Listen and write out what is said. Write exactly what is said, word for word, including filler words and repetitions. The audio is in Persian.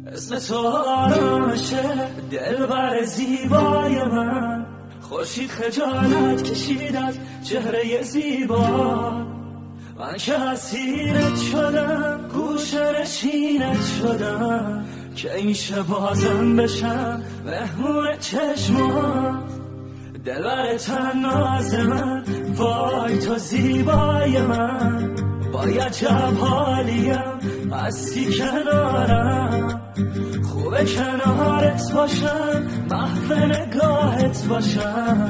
اسم تو آرامشه دلبر زیبای من، خورشید خجالت کشید از چهره زیبا. من که اسیرت شدم، گوشه نشینت شدم، که این شه بازم بشم مهمون چشمات. دلبر تناز من، وای تو زیبای من، باید جب حالیم هستی کنارم. خوبه کنارت باشم، محو نگاهت باشم.